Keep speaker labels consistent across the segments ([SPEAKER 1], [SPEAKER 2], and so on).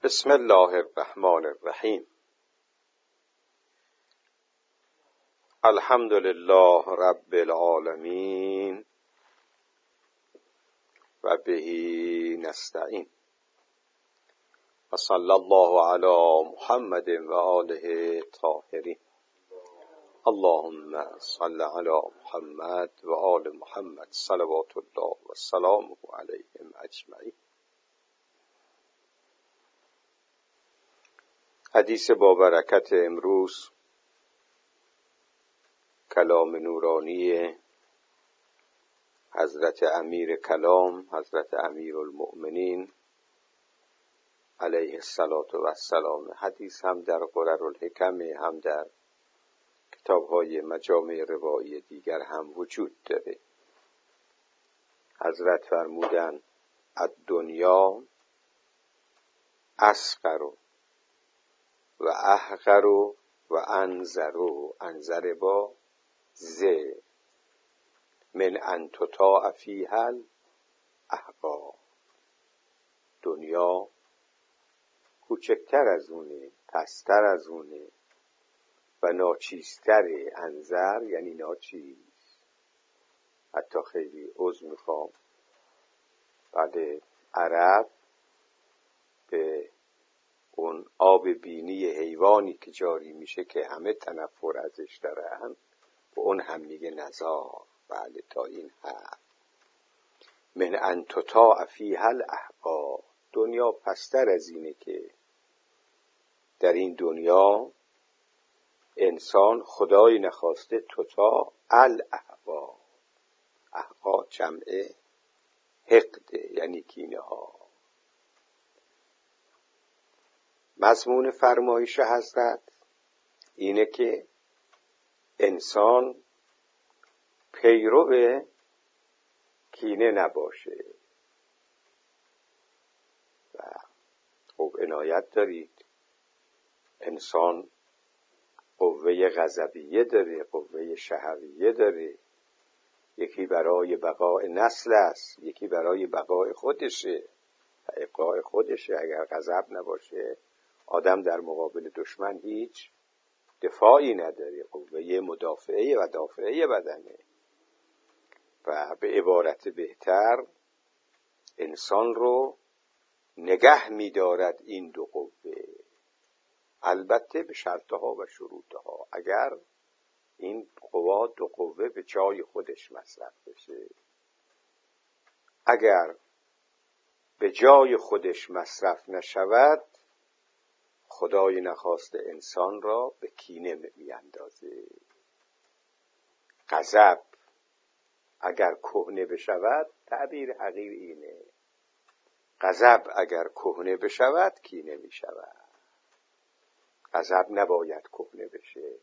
[SPEAKER 1] بسم الله الرحمن الرحیم. الحمد لله رب العالمین و به نستعین و صلی الله علی محمد و آله طاهرین. اللهم صل علی محمد و آل محمد صلوات الله و سلامه علیهم اجمعین. حدیث با برکت امروز کلام نورانی حضرت امیر کلام، حضرت امیر المؤمنین علیه السلام. حدیث هم در قررالحکم، هم در کتاب‌های مجامع روایی دیگر هم وجود داره. حضرت فرمودند الدنیا اصغر و احقر و انظر با ز من ان تطاع فیها الاحقار. دنیا کوچکتر از اونه، پستر از اونه و ناچیزتره. انظر یعنی ناچیز. حتی خیلی عذر میخوام، بعد عرب به اون آب بینی حیوانی که جاری میشه که همه تنفر ازش دارن، و اون هم میگه نزار. بله، تا این حد. من ان تطاع فیها الاحقار. دنیا پستر از اینه که در این دنیا انسان خدای نخواسته تطاع الاحقار. احقار جمع حقده، یعنی کینه ها. مضمون فرمایش حضرت اینه که انسان پیرو کینه نباشه. و خب عنایت دارید، انسان قوه غضبیه داره، قوه شهویه داره. یکی برای بقای نسل است، یکی برای بقای خودشه و ابقای خودشه. اگر غضب نباشه آدم در مقابل دشمن هیچ دفاعی نداره، قوه مدافعه و دافعه بدنه. و به عبارت بهتر انسان رو نگه می‌دارد این دو قوه، البته به شرطها و شروطها. اگر این دو قوه به جای خودش مصرف بشه. اگر به جای خودش مصرف نشود، خدای نخواسته انسان را به کینه میاندازه. غضب اگر کهنه بشود، تعبیر حقیر اینه، غضب اگر کهنه بشود کینه میشود. غضب نباید کهنه بشه.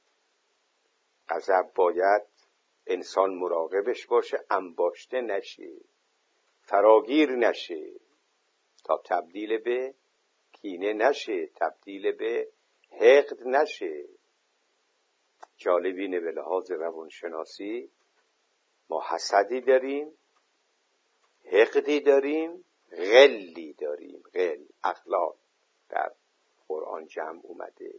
[SPEAKER 1] غضب باید انسان مراقبش باشه، انباشته نشه، فراگیر نشه، تا تبدیل به کینه نشه، تبدیل به حقد نشه. جالبینه به لحاظ روانشناسی ما حسدی داریم، حقدی داریم، غلی داریم. غل، اخلاق در قرآن جمع اومده.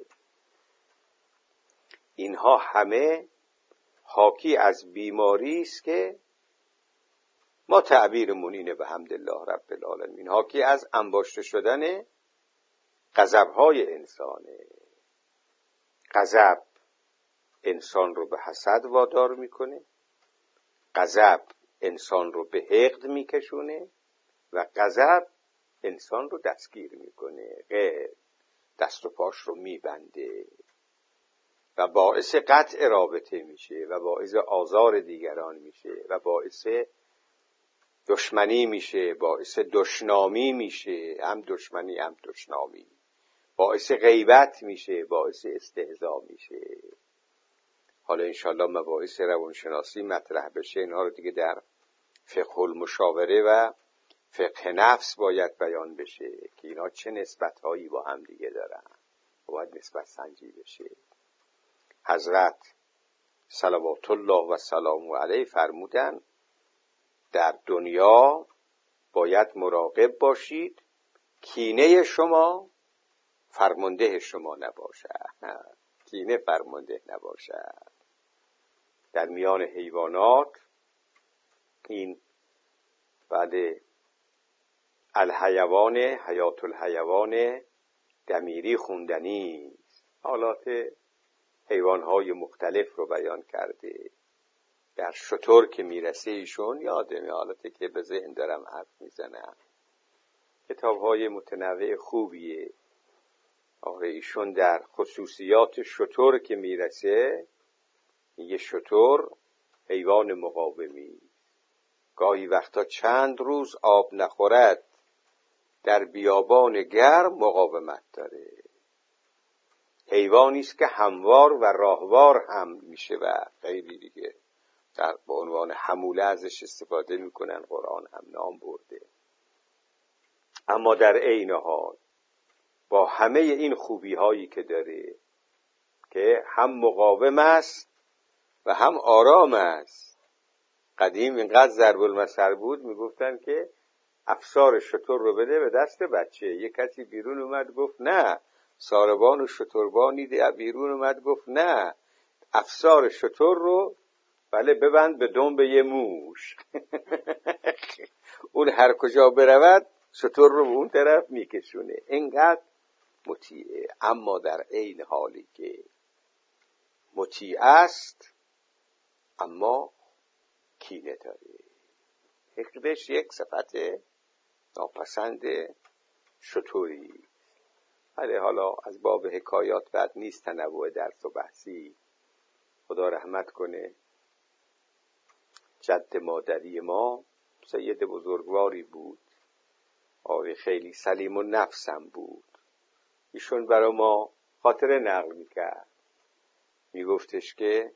[SPEAKER 1] اینها همه حاکی از بیماری است که ما تعبیرمون اینه به حمدالله رب العالمین، حاکی از انباشته شدن غضب‌های انسانه. غضب انسان رو به حسد وادار میکنه، غضب انسان رو به حقد میکشونه و غضب انسان رو دستگیر میکنه. دست و پاش رو میبنده و باعث قطع رابطه میشه و باعث آزار دیگران میشه و باعث دشمنی میشه، باعث دشنامی میشه، هم دشمنی هم دشنامی، باعث غیبت میشه، باعث استهزا میشه. حالا انشالله مباحث روانشناسی مطرح بشه، اینها رو دیگه در فقه المشاوره و فقه نفس باید بیان بشه که اینا چه نسبت‌هایی با هم دیگه دارن، باید نسبت سنجی بشه. حضرت صلوات الله و سلامه علیه فرمودن در دنیا باید مراقب باشید کینه شما فرمانده شما نباشد. کینه فرمانده نباشد. در میان حیوانات این بعد الحیوان حیات الحیوان دمیری خوندنی حالات حیوانهای مختلف رو بیان کرده. در شتر که میرسه ایشون یادم حالاتی که به ذهن دارم حرف میزنم، کتاب‌های متنوع خوبیه. آره ایشون در خصوصیات شتر که میرسه میگه شتر حیوان مقاومی، گاهی وقتا چند روز آب نخورد در بیابان گرم مقاومت داره. حیوانی است که هموار و راهوار هم میشه و خیلی دیگه در به عنوان حموله ازش استفاده میکنن. قرآن هم نام برده. اما در عین حال با همه این خوبی هایی که داره که هم مقاوم است و هم آرام است. قدیم اینقدر ضرب المثل بود میگفتن که افسار شتر رو بده به دست بچه. یک کسی بیرون اومد گفت نه، ساربان و شتربانی بیرون اومد گفت نه، افسار شتر رو بله ببند به دنب یه موش. اون هر کجا برود شتر رو به اون طرف میکشونه. اینقدر مطیعه. اما در عین حالی که مطیع است اما کینه داره. حقدش یک صفت ناپسند شتوری. ولی حالا از باب حکایات بعد نیست تنوع درس و بحثی. خدا رحمت کنه جد مادری ما سید بزرگواری بود. آقای خیلی سلیم و نفسم بود. ایشون برای ما خاطره نقل میکرد. میگفتش که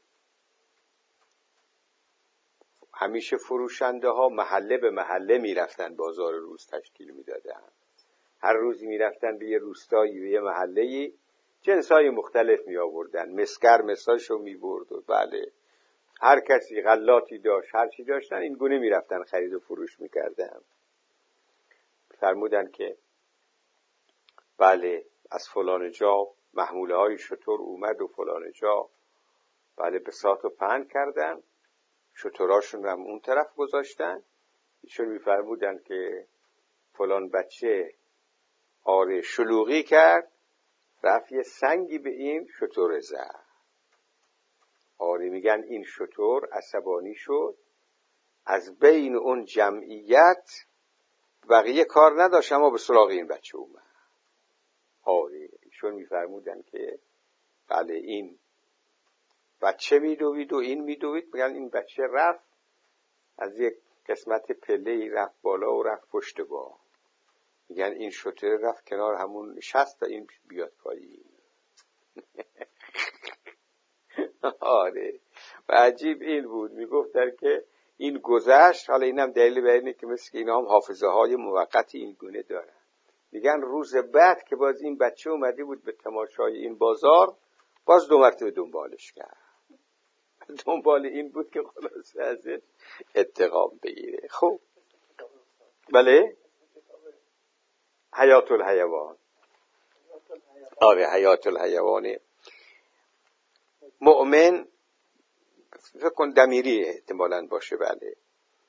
[SPEAKER 1] همیشه فروشنده ها محله به محله میرفتن، بازار روز تشکیل میدادن. هر روزی میرفتن به یه روستایی، به یه محله‌ای، جنسای مختلف می آوردن. مسگر مساشو می برد و بله هر کسی غلاتی داشت، هر چی داشتن این گونه میرفتن خرید و فروش میکردن. فرمودن که بله از فلان جا محموله های شتر اومد و فلان جا بله بساط و پهن کردن، شتراشون رو هم اون طرف گذاشتن. ایشون میفرمودن که فلان بچه آره شلوغی کرد، رفت یه سنگی به این شتر زد. آره میگن این شتر عصبانی شد، از بین اون جمعیت بقیه کار نداشت اما به سراغ این بچه اومد. آره ایشون میفرمودن که بله این بچه میدوید و این میدوید. میگن این بچه رفت از یک قسمت پله‌ای رفت بالا و رفت پشت بام. میگن این شتر رفت کنار همون نشست تا این بیاد پایین. آره و عجیب این بود. میگفتن که این گذشت. حالا اینم دلیل بر اینه که مثل که اینا هم حافظه های موقتی این گونه دارن. میگن روز بعد که باز این بچه اومده بود به تماشای این بازار، باز 2 مرتبه دنبالش کرد. دنبال این بود که خلاصه ازش انتقام بگیره. خب بله حیات الحیوان. آره حیات الحیوان. مؤمن فکر کن دمیری احتمالاً باشه. بله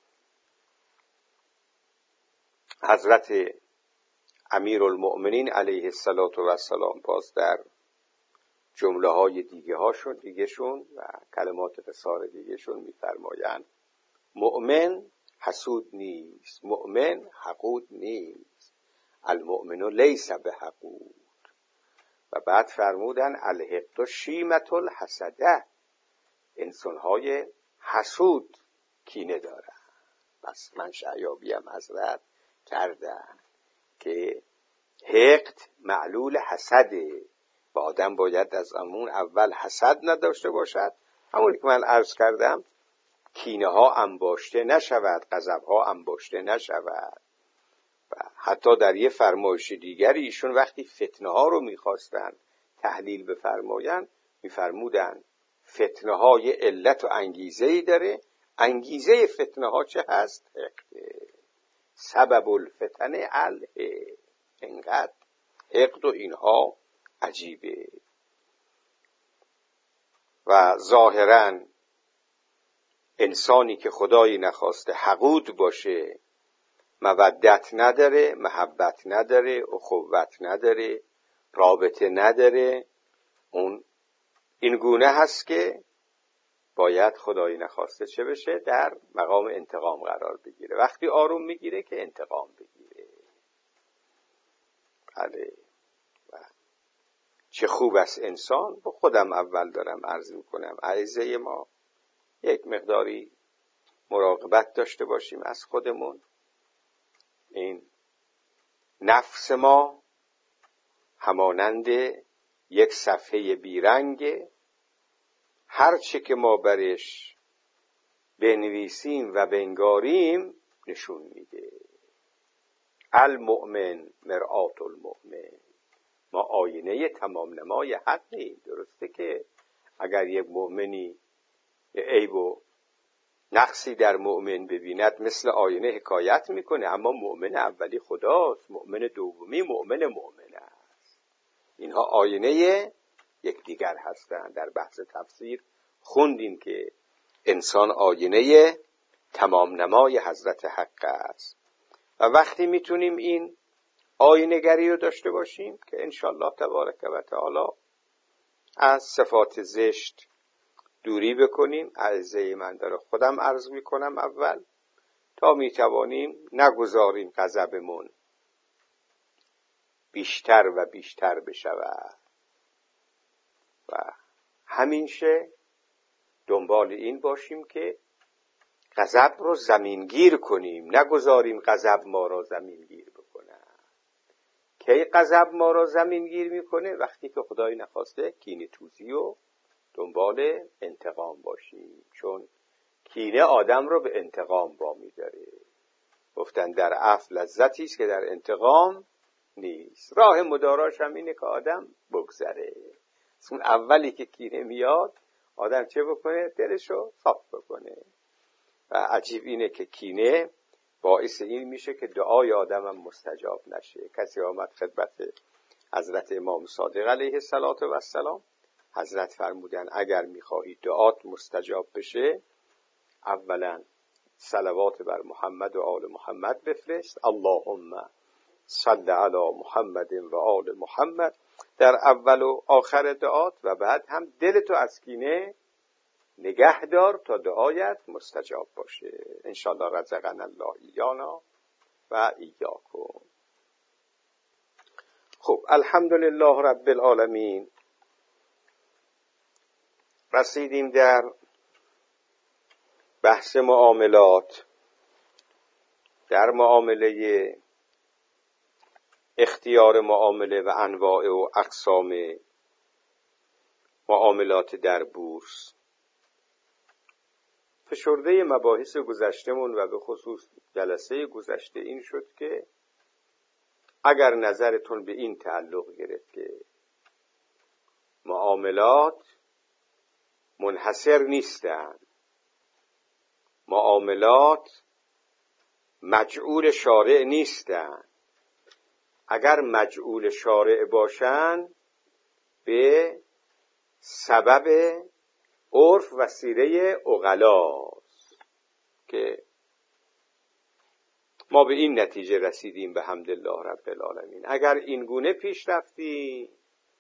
[SPEAKER 1] حضرت امیرالمؤمنین علیه السلام باز در جمله های دیگه شون و کلمات قصار دیگه شون میفرمایند مؤمن حسود نیست، مؤمن حقود نیست، المؤمن لیس بحقود. و بعد فرمودن الحقد شیمة الحسده، انسان‌های حسود کینه دارن. بس من شعیابیم حضرت کردن که حقد معلول حسده و آدم باید از امون اول حسد نداشته باشد. همونی که من عرض کردم کینه ها انباشته نشود، غضب ها انباشته نشود. و حتی در یه فرمایش دیگری ایشون وقتی فتنه ها رو میخواستن تحلیل بفرمایند میفرمودن فتنه های علت و انگیزه‌ای داره. انگیزه فتنه ها چه هست؟ سبب الفتن الحقد. اینقدر حقد و اینها عجیبه. و ظاهراً انسانی که خدایی نخواسته حقود باشه، مودت نداره، محبت نداره، اخوت نداره، رابطه نداره، اون این گونه هست که باید خدایی نخواسته چه بشه؟ در مقام انتقام قرار بگیره. وقتی آروم میگیره که انتقام بگیره. بله. چه خوب است انسان. با خودم اول دارم عرض میکنم عزیزه ما یک مقداری مراقبت داشته باشیم از خودمون. این نفس ما همانند یک صفحه بیرنگه، هر چه که ما برش بنویسیم و بنگاریم نشون میده. المؤمن مرآت المؤمن. ما آینه تمام نمای حقیم. درسته که اگر یک مؤمنی عیب و نقصی در مؤمن ببیند مثل آینه حکایت میکنه، اما مؤمن اولی خداست، مؤمن دومی مؤمن است. اینها آینه یکدیگر هستند. در بحث تفسیر خوندیم که انسان آینه تمام نمای حضرت حق است و وقتی میتونیم این آینه‌گری رو داشته باشیم که انشالله تبارک و تعالی از صفات زشت دوری بکنیم. عزیزه من داره خودم عرض میکنم اول تا میتوانیم نگذاریم غضبمون بیشتر و بیشتر بشود و همیشه دنبال این باشیم که غضب رو زمینگیر کنیم، نگذاریم غضب ما را زمینگیر بکنه. کی غضب ما را زمینگیر میکنه؟ وقتی که خدای نخواسته کینه توزی و دنبال انتقام باشیم، چون کینه آدم رو به انتقام وامی داره. گفتن در عفو لذتی است که در انتقام نیست. راه مداراش هم اینه که آدم بگذره. اون اولی که کینه میاد آدم چه بکنه؟ دلشو صاف بکنه. و عجیب اینه که کینه باعث این میشه که دعای آدم هم مستجاب نشه. کسی آمد خدمت حضرت امام صادق علیه السلام، حضرت فرمودن اگر میخواهی دعات مستجاب بشه اولا صلوات بر محمد و آل محمد بفرست، اللهم صل علی محمد و آل محمد در اول و آخر دعات، و بعد هم دلتو از کینه نگه دار تا دعایت مستجاب باشه. انشاءالله رزقنا الله ایانا و ایاکم. خب الحمدلله رب العالمین. رسیدیم در بحث معاملات، در معامله اختیار معامله و انواع و اقسام معاملات در بورس. فشرده مباحث گذشتمون و به خصوص جلسه گذشته این شد که اگر نظرتون به این تعلق گرفت که معاملات منحصر نیستند، معاملات مجعول شارع نیستند، اگر مجعول شارع باشند به سبب عرف و سیره عقلاست که ما به این نتیجه رسیدیم به حمدالله رب العالمین. اگر این گونه پیش رفتیم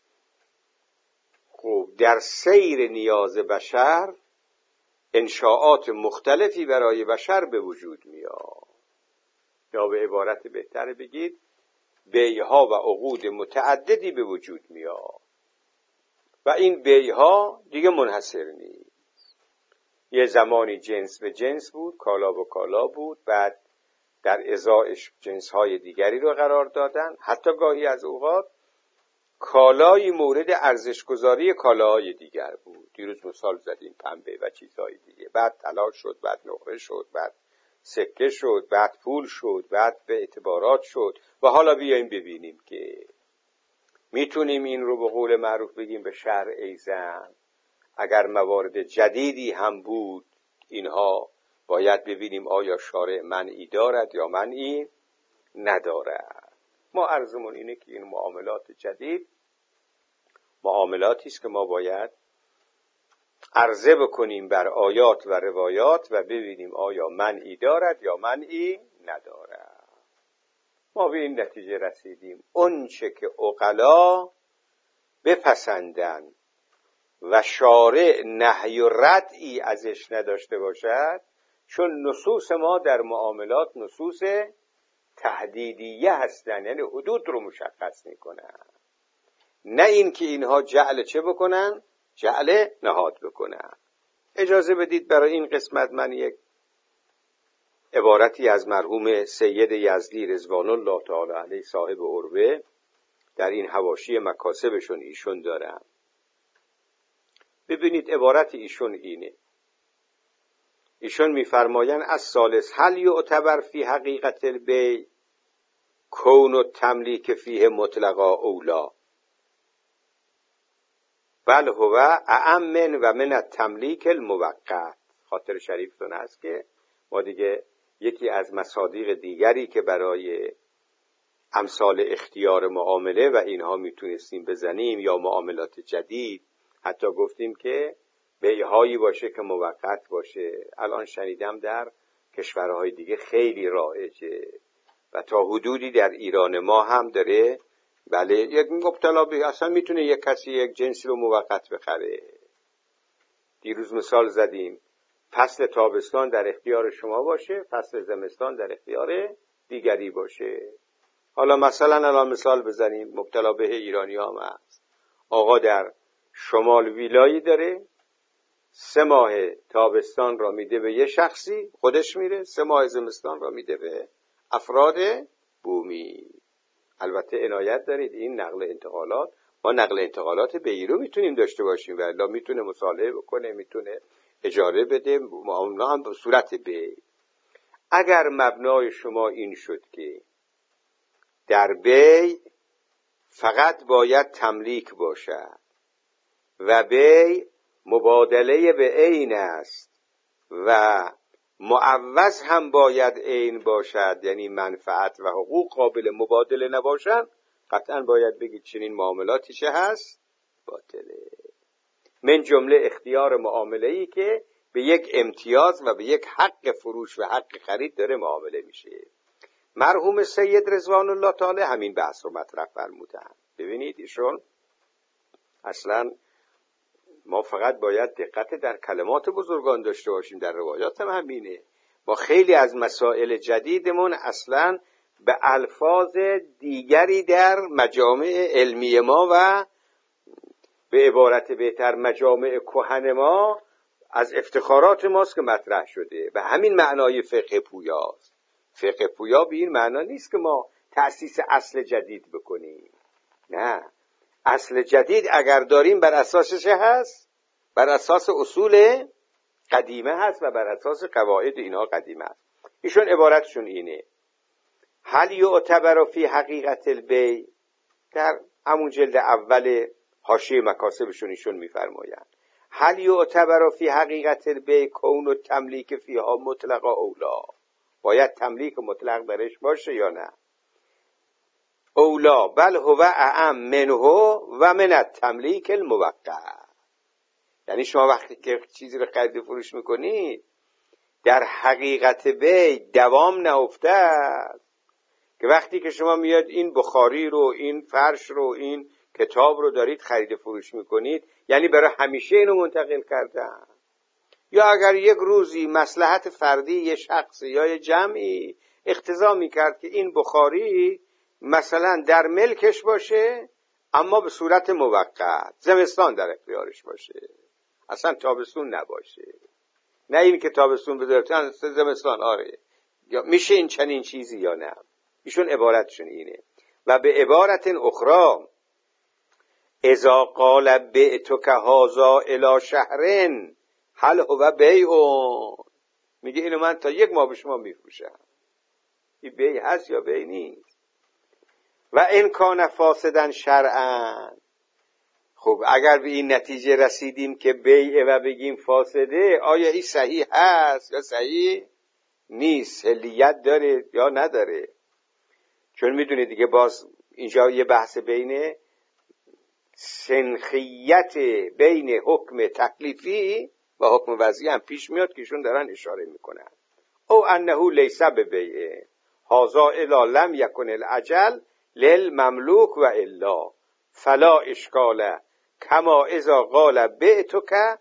[SPEAKER 1] خب در سیر نیاز بشر انشاءات مختلفی برای بشر به وجود میاد، یا به عبارت بهتر بگید بیعها و عقود متعددی به وجود میاد و این بیعها دیگه منحصر نیست. یه زمانی جنس به جنس بود، کالا به کالا بود، بعد در ازایش جنس‌های دیگری رو قرار دادن. حتی گاهی از اوقات کالای مورد ارزش‌گذاری کالاهای دیگر بود. دیروز مثال زدیم پنبه و چیزهای دیگه. بعد طلا شد، بعد نقره شد، بعد سکه شد، بعد پول شد، بعد به اعتبارات شد و حالا بیاییم ببینیم که میتونیم این رو به قول معروف بگیم به شرع ایزن. اگر موارد جدیدی هم بود اینها باید ببینیم آیا شارع منعی دارد یا منعی ندارد. ما عرضمون اینه که این معاملات جدید معاملاتی است که ما باید عرضه بکنیم بر آیات و روایات و ببینیم آیا منعی دارد یا منعی ندارد. ما به این نتیجه رسیدیم اون چه که عقلا بپسندن و شارع نهی و ردعی ازش نداشته باشد، چون نصوص ما در معاملات نصوص تهدیدیه هستن، یعنی حدود رو مشخص میکنن، نه این که اینها جعل چه بکنن؟ جعل نهاد بکنن. اجازه بدید برای این قسمت من یک عبارتی از مرحوم سید یزدی رضوان الله تعالی علیه صاحب عروه در این حواشی مکاسبشون ایشون دارن. ببینید عبارت ایشون اینه. ایشون میفرمایند از ثالث هل یعتبر فی حقیقت البیع کون التملیک فیه مطلقا اولا بل هو اعم و من التملیک الموقت. خاطر شریفتون هست که ما دیگه یکی از مصادیق دیگری که برای امثال اختیار معامله و اینها میتونستیم بزنیم یا معاملات جدید، حتی گفتیم که بیعهایی باشه که موقت باشه. الان شنیدم در کشورهای دیگه خیلی رایجه و تا حدودی در ایران ما هم داره. بله، یک مبتلا به اصلا میتونه یک کسی یک جنسی رو موقت بخره. دیروز مثال زدیم فصل تابستان در اختیار شما باشه، فصل زمستان در اختیار دیگری باشه. حالا مثلا الان مثال بزنیم، مبتلا به ایرانی هم هست. آقا در شمال ویلایی داره، 3 ماه تابستان را میده به یه شخصی خودش میره، 3 ماه زمستان را میده به افراد بومی. البته عنایت دارید این نقل انتقالات، ما نقل انتقالات بیعی رو میتونیم داشته باشیم و الا میتونه مصالحه بکنه، میتونه اجاره بده، معامله هم به صورت بیع. اگر مبنای شما این شد که در بیع فقط باید تملیک باشد و بیع مبادله به عین است و معوض هم باید عین باشد، یعنی منفعت و حقوق قابل مبادله نباشند، قطعا باید بگید چنین معاملاتی چه هست؟ باطله. من جمله اختیار معامله‌ای که به یک امتیاز و به یک حق فروش و حق خرید داره معامله میشه. مرحوم سید رضوان الله تعالی همین بحث رو مطرح فرمودن. ببینید ایشون اصلا ما فقط باید دقت در کلمات بزرگان داشته باشیم، در روایات هم همینه. ما خیلی از مسائل جدیدمون اصلا به الفاظ دیگری در مجامع علمی ما و به عبارت بهتر مجامع کهن ما از افتخارات ماست که مطرح شده و همین معنای فقه پویاست. فقه پویا به این معنا نیست که ما تأسیس اصل جدید بکنیم، نه، اصل جدید اگر داریم بر اساس چه هست؟ بر اساس اصول قدیمه هست و بر اساس قواعد اینها قدیمه هست. ایشون عبارتشون اینه: هل یعتبر فی حقیقت البیع، در همون جلد اول حاشیه مکاسبشون ایشون میفرمایند هل یعتبر فی حقیقت البیع کون التملیک فیها مطلقا اولا، باید تملیک مطلق درش باشه یا نه؟ اولا بل هو اعم منه و من التملیک الموقت. یعنی شما وقتی که چیزی رو خرید فروش میکنید در حقیقت بیع دوام نیفتد، که وقتی که شما میاد این بخاری رو، این فرش رو، این کتاب رو دارید خرید فروش میکنید، یعنی برای همیشه اینو منتقل کردن. یا اگر یک روزی مصلحت فردی یه شخصی یا یه جمعی اقتضا میکرد که این بخاری مثلا در ملکش باشه اما به صورت موقت، زمستان در اختیارش باشه، اصلا تابستون نباشه، نه این که تابستون بذارتن زمستان، آره، یا میشه این چنین چیزی یا نه؟ ایشون عبارتشون اینه. و به عبارت اخرى اذا قال بعتک هذا الی شهرن هل هو بیع، میگه اینو من تا 1 ماه به شما میفروشم، این بیع هست یا بیع نیست؟ و ان کان فاسدا شرعا، خب اگر به این نتیجه رسیدیم که بیع و بگیم فاسده، آیا این صحیح هست یا صحیح نیست، حلیت داره یا نداره؟ چون میدونید دیگه باز اینجا یه بحث بین سنخیت بین حکم تکلیفی و حکم وضعی هم پیش میاد که ایشون دارن اشاره میکنن. او انه لیس ببیع هذا الا لم یکن الاجل للمملوک و الا فلا اشکال کما اذا قال بعتک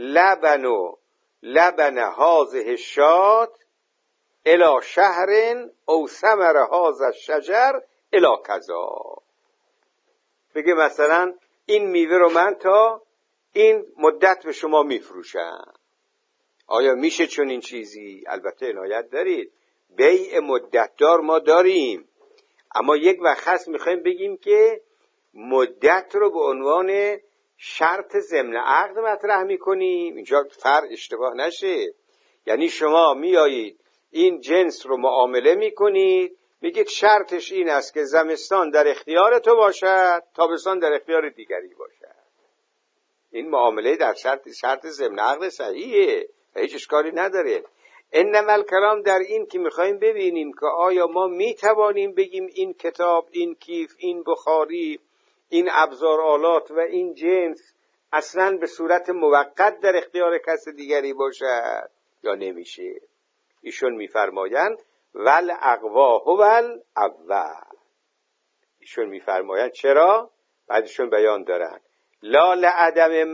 [SPEAKER 1] لبن هذه الشاة الى شهر او ثمر هذا الشجر الى کذا. بگه مثلا این میوه رو من تا این مدت به شما میفروشم. آیا میشه چون این چیزی؟ البته عنایت دارید، بیع مدت دار ما داریم، اما یک وقت هست میخوایم بگیم که مدت رو به عنوان شرط ضمن عقد مطرح میکنیم. اینجا فرق اشتباه نشه. یعنی شما میایید این جنس رو معامله میکنید، میگید شرطش این است که زمستان در اختیار تو باشد، تابستان در اختیار دیگری باشد. این معامله در شرط ضمن عقد صحیحه، هیچ اشکالی نداره. انما الکلام در این که میخوایم ببینیم که آیا ما میتوانیم بگیم این کتاب، این کیف، این بخاری، این ابزار آلات و این جنس اصلا به صورت موقت در اختیار کس دیگری باشد یا نمیشه. ایشون میفرمایند ول اقوا هو الاول. ایشون میفرمایند چرا؟ بعدشون بیان دارن لا لعدم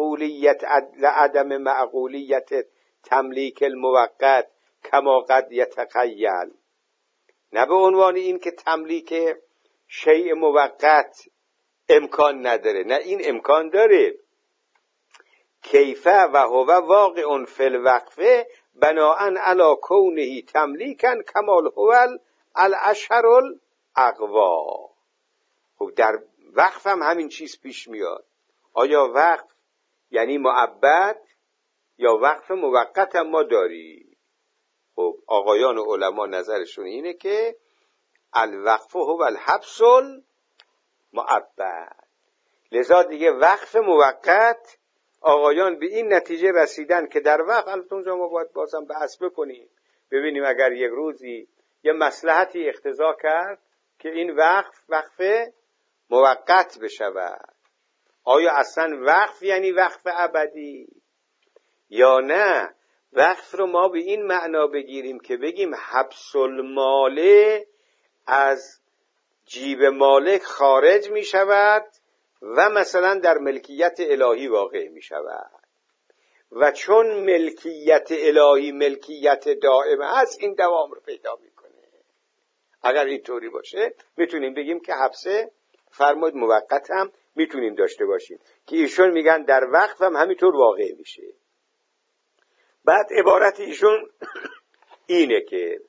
[SPEAKER 1] معقولیت تملیک الموقت کما قد یتخیل. نه به عنوان این که تملیک شیء موقت امکان نداره، نه این امکان داره. کیفه و هو واقع فی الوقفه بناء علی کونه تملیکا کمال هو الاشهر الاقوا. خب در وقف هم همین چیز پیش میاد. آیا وقف یعنی مؤبد یا وقف موقت هم ما داری؟ خب آقایان و علما نظرشون اینه که الوقف هو الحبس المؤبد. لذا دیگه وقف موقت آقایان به این نتیجه رسیدن که در وقت، البته اونجا ما باید بازم بحث بکنیم ببینیم اگر یک روزی یه مصلحتی اقتضا کرد که این وقف موقت بشود، آیا اصلا وقف یعنی وقف ابدی یا نه وقف رو ما به این معنا بگیریم که بگیم حبس المال از جیب مالک خارج می شود و مثلا در ملکیت الهی واقع می شود و چون ملکیت الهی ملکیت دائمه است این دوام رو پیدا می کنه. اگر اینطوری باشه میتونیم بگیم که حبسه فرمود موقت هم میتونیم داشته باشیم که ایشون میگن در وقت هم همینطور واقع میشه. بعد عبارت ایشون اینه که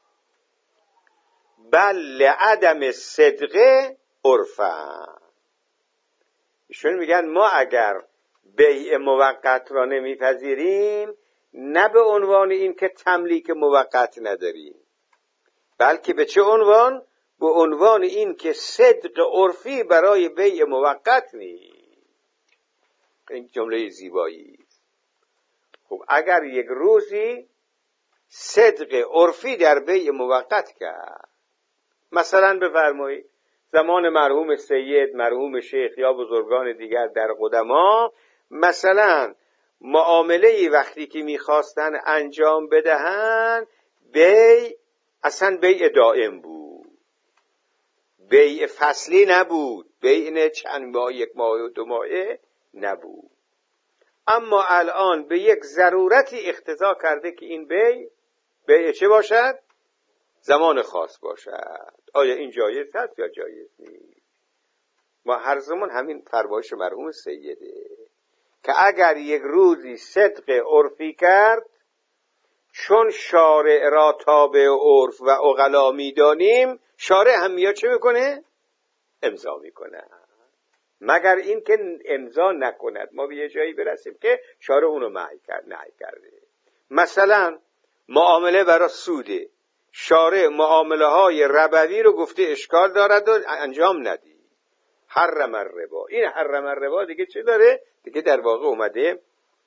[SPEAKER 1] بل عدم صدقه عرفا. ایشون میگن ما اگر بیع موقت را نمیپذیریم نه به عنوان این که تملیک موقت نداریم، بلکه به چه عنوان؟ به عنوان این که صدق عرفی برای بیع موقت نیست. این جمله زیبایی. خب اگر یک روزی صدق عرفی در بیع موقت کرد، مثلا بفرمایید زمان مرحوم سید، مرحوم شیخ یا بزرگان دیگر در قدما، مثلا معامله وقتی که میخواستن انجام بدهن بیع اصلا بیع دائم بود، بیع فصلی نبود، بین چند ماه، یک ماه و 2 ماهه نبود. اما الان به یک ضرورتی اقتضا کرده که این بیع چه باشد؟ زمان خاص باشد. آیا این جایز هست یا جایز نیست؟ ما هر زمان همین فرمایش مرحوم سیده که اگر یک روزی صدق عرفی کرد، چون شارع را تابع عرف و عقلا می‌دانیم، شارع هم میاد چه میکنه؟ امضا میکنه. مگر این که امضا نکند ما به یه جایی برسیم که شارع اونو نهی کرده. مثلا معامله برای سوده، شارع معامله های ربوی رو گفته اشکال دارد و انجام ندی، حرم الربا. این حرم الربا دیگه چه داره؟ دیگه در واقع اومده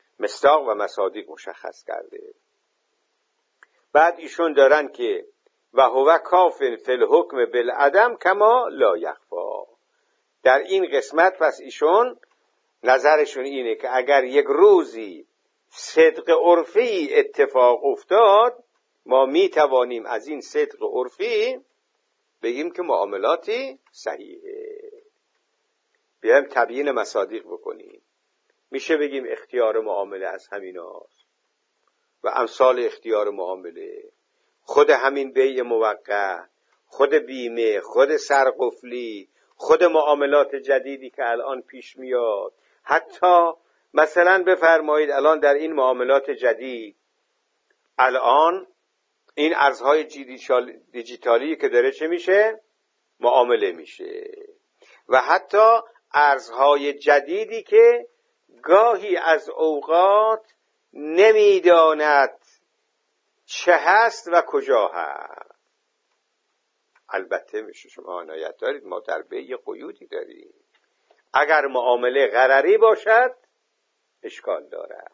[SPEAKER 1] مصداق و مصادیق مشخص کرده. بعد ایشون دارن که و هو کاف فی الحکم بالعدم کما لا یخفا. در این قسمت پس ایشون نظرشون اینه که اگر یک روزی صدق عرفی اتفاق افتاد، ما می توانیم از این صدق عرفی بگیم که معاملاتی صحیحه. بیایم تبیین مصادیق بکنیم. میشه بگیم اختیار معامله از همین هاست و امثال اختیار معامله، خود همین بیع موقع، خود بیمه، خود سرقفلی، خود معاملات جدیدی که الان پیش میاد. حتی مثلا بفرمایید الان در این معاملات جدید، الان این ارزهای دیجیتالی که داره چه میشه؟ معامله میشه. و حتی ارزهای جدیدی که گاهی از اوقات نمیداند چه هست و کجا هست. البته میشه شما عنایت دارید ما در بیع قیودی داریم. اگر معامله غرری باشد اشکال دارد،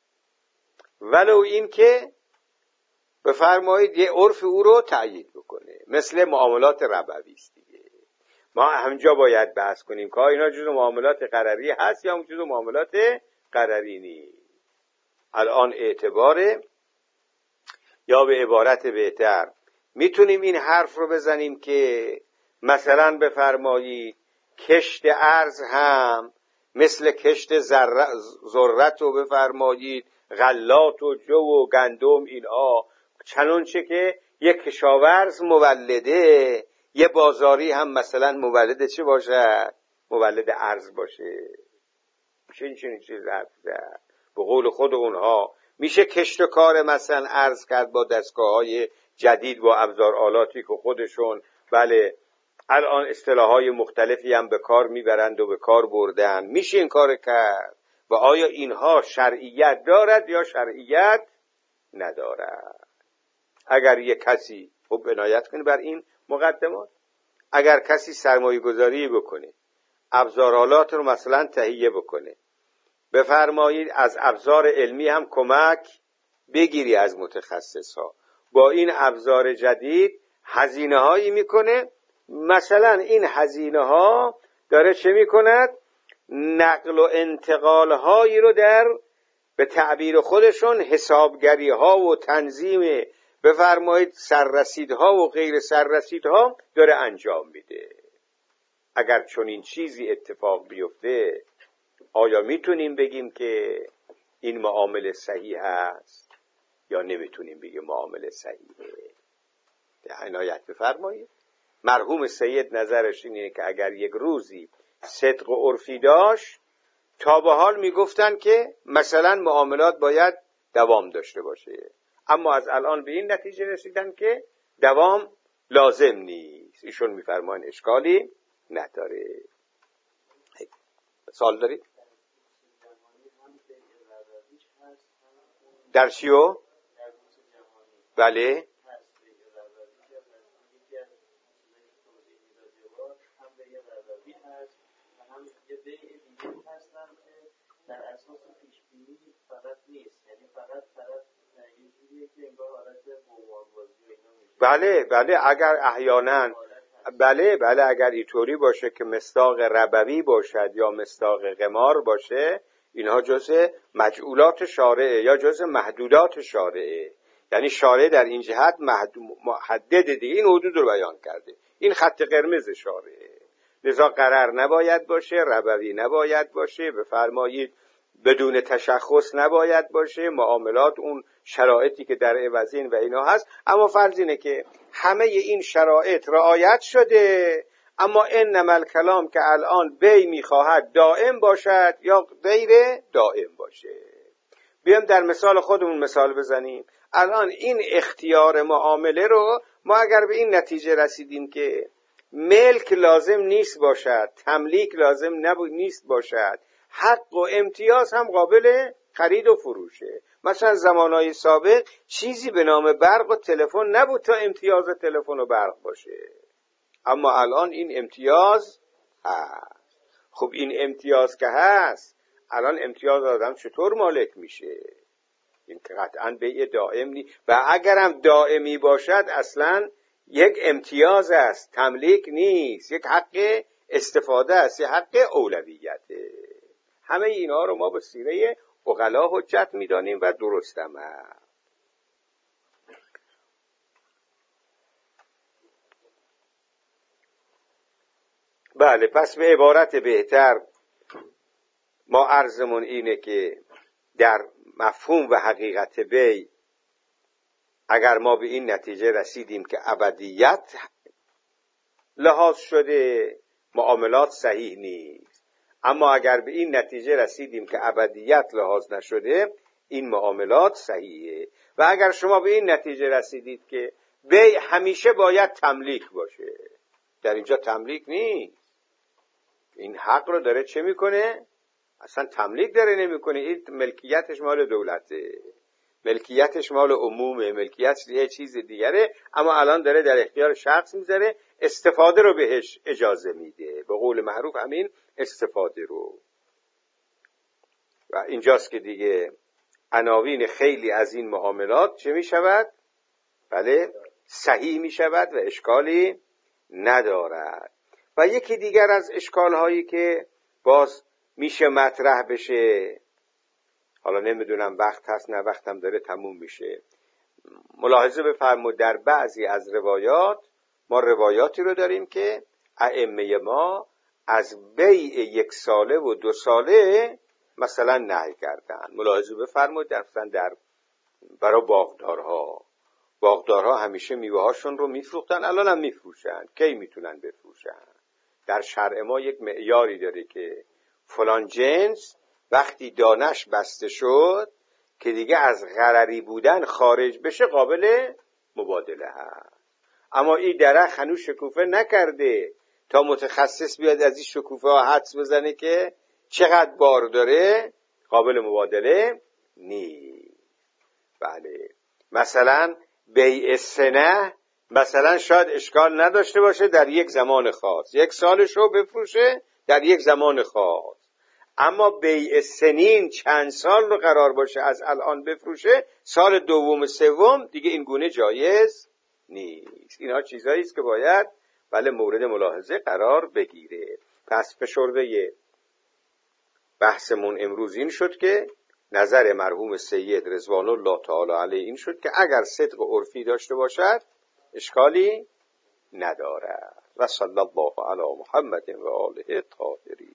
[SPEAKER 1] ولو این که بفرمایید یه عرف او رو تأیید بکنه، مثل معاملات ربوی است دیگه. ما همجا باید بحث کنیم که اینا جزو معاملات غرری هست یا جزو معاملات غرری نیست. الان اعتباره، یا به عبارت بهتر میتونیم این حرف رو بزنیم که مثلا بفرمایید کشت ارز هم مثل کشت ذرت و بفرمایید غلات و جو و گندم، اینها چنانچه که یک کشاورز مولده، یه بازاری هم مثلا مولد چه باشه؟ مولد ارز باشه. میشه این چیز حرف زد. به قول خود اونها میشه کشت و کار مثلا ارز کرد با دستگاه‌های جدید و ابزار آلاتی که خودشون بله الان اصطلاح‌های مختلفی هم به کار میبرند و به کار بردن. میشه این کار کرد. و آیا اینها شرعیت دارد یا شرعیت ندارد؟ اگر یک کسی خب عنایت کنه بر این مقدمات، اگر کسی سرمایه گذاری بکنه، ابزارالات رو مثلا تهیه بکنه، بفرمایید از ابزار علمی هم کمک بگیری از متخصص ها، با این ابزار جدید هزینه هایی میکنه، مثلا این هزینه ها داره چه میکند؟ نقل و انتقال هایی رو در به تعبیر خودشون حسابگری ها و تنظیم بفرمایید سررسیدها و غیر سررسیدها داره انجام میده. اگر چون این چیزی اتفاق بیفته، آیا میتونیم بگیم که این معامله صحیح است یا نمیتونیم بگیم معامله صحیحه؟ عنایت بفرمایید. مرحوم سید نظرش اینه که اگر یک روزی صدق و عرفی داشت، تا به حال میگفتن که مثلا معاملات باید دوام داشته باشه، اما از الان به این نتیجه رسیدن که دوام لازم نیست. ایشون میفرمان اشکالی نداره. سوال دارید؟ در چیو؟ بله
[SPEAKER 2] در اساس پیش بینی فقط نیست، یعنی فقط طرف یه جوریه که انگار حالت قماربازی و اینا میشه.
[SPEAKER 1] بله اگر احیانا بله اگر اینطوری باشه که مصداق ربوی باشد یا مصداق قمار باشه، اینها جزء مجعولات شارعه یا جزء محدودات شارعه. یعنی شارع در این جهت محدد دیگه، این حدود رو بیان کرده، این خط قرمز شارعه. لذا قرار نباید باشه، ربوی نباید باشه، بفرمایید بدون تشخص نباید باشه، معاملات اون شرایطی که در عوضین و اینا هست. اما فرض اینه که همه این شرایط رعایت شده، اما انما الکلام که الان بی میخواهد دائم باشد یا غیر دائم باشه. بیام در مثال خودمون مثال بزنیم. الان این اختیار معامله رو ما اگر به این نتیجه رسیدیم که ملک لازم نیست باشد، تملیک لازم نیست باشد، حق و امتیاز هم قابل خرید و فروشه. مثلا زمانهای سابق چیزی به نام برق و تلفن نبود تا امتیاز تلفن و برق باشه، اما الان این امتیاز هست. خب این امتیاز که هست، الان امتیاز آدم چطور مالک میشه؟ این که قطعا بیع دائم نیست، و اگرم دائمی باشد اصلا یک امتیاز است، تملیک نیست، یک حق استفاده است، یک حق اولویته. همه اینا رو ما به سیره عقلا حجت می‌دانیم و درست هم است. بله، پس به عبارت بهتر ما عرضمون اینه که در مفهوم و حقیقت بی اگر ما به این نتیجه رسیدیم که ابدیت لحاظ شده، معاملات صحیح نیست. اما اگر به این نتیجه رسیدیم که ابدیت لحاظ نشده، این معاملات صحیحه. و اگر شما به این نتیجه رسیدید که بی همیشه باید تملیک باشه، در اینجا تملیک نیست. این حق رو داره چه میکنه؟ اصلا تملیک داره نمیکنه. این ملکیتش مال دولته، ملکیتش مال عمومه، ملکیتش یه چیز دیگره، اما الان داره در اختیار شخص میذاره، استفاده رو بهش اجازه میده، به قول معروف همین استفاده رو. و اینجاست که دیگه عناوین خیلی از این معاملات چه میشود؟ بله، صحیح میشود و اشکالی ندارد. و یکی دیگر از اشکالهایی که باز میشه مطرح بشه، حالا نمیدونم وقت هست نه وقتم داره تموم میشه، ملاحظه بفرمایید در بعضی از روایات ما روایاتی رو داریم که ائمه ما از بیع 1 ساله و 2 ساله مثلا نهی کردن. ملاحظه بفرمایید در برای باغدارها همیشه میوه هاشون رو میفروختن، الان هم میفروشن. کی میتونن بفروشن؟ در شرع ما یک معیاری داره که فلان جنس وقتی دانش بسته شد که دیگه از غرری بودن خارج بشه قابل مبادله هست. اما این درخت هنوز شکوفه نکرده تا متخصص بیاد از این شکوفه ها حدس بزنه که چقدر بار داره، قابل مبادله نیست. بله، مثلا بیع سنه مثلا شاید اشکال نداشته باشه در یک زمان خاص، 1 سالشو بفروشه در یک زمان خاص، اما بیع سنین چند سال رو قرار باشه از الان بفروشه، سال دوم سوم دیگه این گونه جایز نیست. اینها چیزایی است که باید بله مورد ملاحظه قرار بگیره. پس فشرده بحثمون امروز این شد که نظر مرحوم سید رضوان الله تعالی علیه این شد که اگر صدق عرفی داشته باشد اشکالی ندارد. و صلی الله علی محمد و آله الطاهرین.